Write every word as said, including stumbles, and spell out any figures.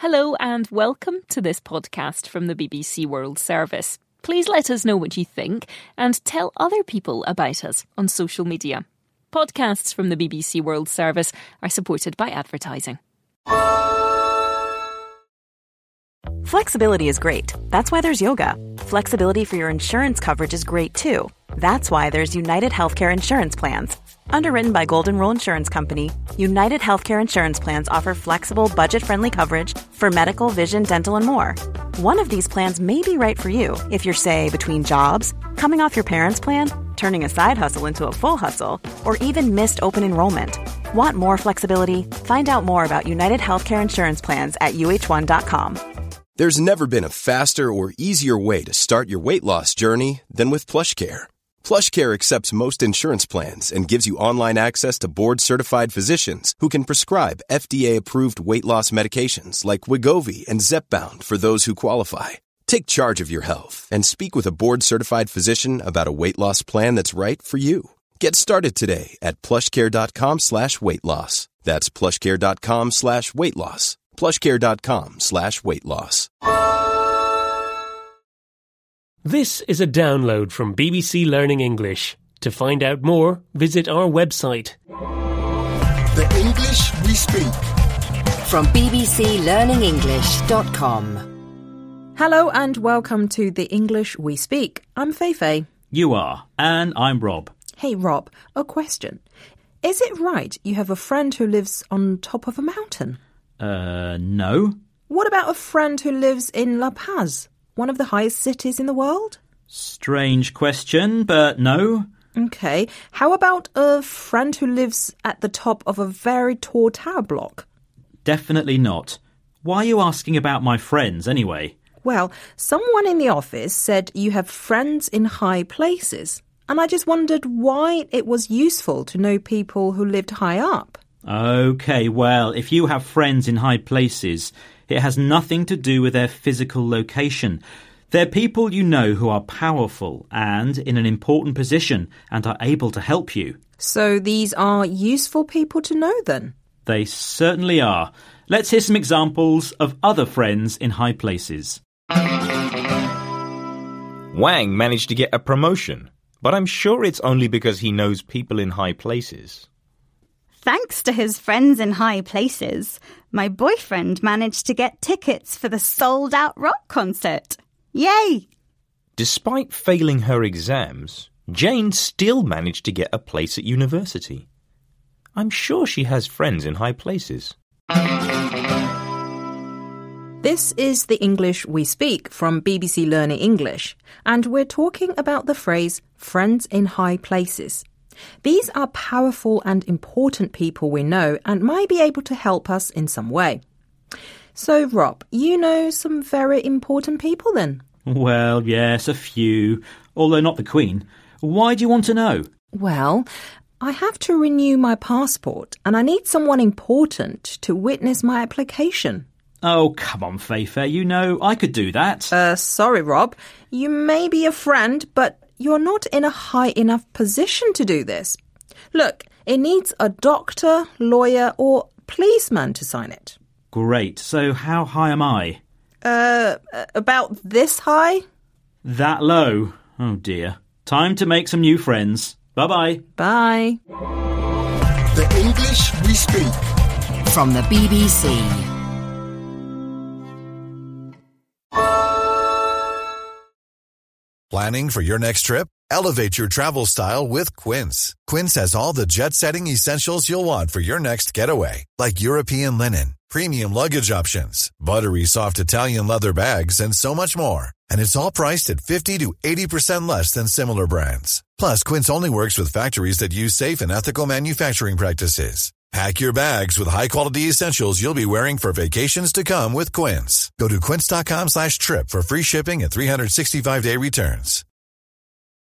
Hello and welcome to this podcast from the B B C World Service. Please let us know what you think and tell other people about us on social media. Podcasts from the B B C World Service are supported by advertising. Flexibility is great. That's why there's yoga. Flexibility for your insurance coverage is great too. That's why there's United Healthcare Insurance Plans. Underwritten by Golden Rule Insurance Company, United Healthcare Insurance Plans offer flexible, budget-friendly coverage for medical, vision, dental, and more. One of these plans may be right for you if you're, say, between jobs, coming off your parents' plan, turning a side hustle into a full hustle, or even missed open enrollment. Want more flexibility? Find out more about United Healthcare Insurance Plans at U H one dot com. There's never been a faster or easier way to start your weight loss journey than with PlushCare. PlushCare accepts most insurance plans and gives you online access to board-certified physicians who can prescribe F D A-approved weight loss medications like Wegovy and Zepbound for those who qualify. Take charge of your health and speak with a board-certified physician about a weight loss plan that's right for you. Get started today at plushcare.com slash weight loss. That's plushcare.com slash weight loss. plushcare.com slash weight loss. This is a download from B B C Learning English. To find out more, visit our website. The English we speak. From b b c learning english dot com. Hello and welcome to The English We Speak. I'm Feifei. You are, and I'm Rob. Hey Rob, a question. Is it right you have a friend who lives on top of a mountain? Uh, no. What about a friend who lives in La Paz, one of the highest cities in the world? Strange question, but no. Okay. How about a friend who lives at the top of a very tall tower block? Definitely not. Why are you asking about my friends anyway? Well, someone in the office said you have friends in high places, and I just wondered why it was useful to know people who lived high up. Okay, well, if you have friends in high places, it has nothing to do with their physical location. They're people you know who are powerful and in an important position and are able to help you. So these are useful people to know then? They certainly are. Let's hear some examples of other friends in high places. Wang managed to get a promotion, but I'm sure it's only because he knows people in high places. Thanks to his friends in high places, my boyfriend managed to get tickets for the sold-out rock concert. Yay! Despite failing her exams, Jane still managed to get a place at university. I'm sure she has friends in high places. This is The English We Speak from B B C Learning English, and we're talking about the phrase friends in high places. These are powerful and important people we know and might be able to help us in some way. So, Rob, you know some very important people then? Well, yes, a few, although not the Queen. Why do you want to know? Well, I have to renew my passport and I need someone important to witness my application. Oh, come on, Feifei, you know, I could do that. Uh, sorry, Rob. You may be a friend, but you're not in a high enough position to do this. Look, it needs a doctor, lawyer, or policeman to sign it. Great. So how high am I? Uh, about this high? That low? Oh, dear. Time to make some new friends. Bye-bye. Bye. The English we speak. From the B B C. Planning for your next trip? Elevate your travel style with Quince. Quince has all the jet-setting essentials you'll want for your next getaway, like European linen, premium luggage options, buttery soft Italian leather bags, and so much more. And it's all priced at fifty to eighty percent less than similar brands. Plus, Quince only works with factories that use safe and ethical manufacturing practices. Pack your bags with high-quality essentials you'll be wearing for vacations to come with Quince. Go to quince.com slash trip for free shipping and three sixty-five day returns.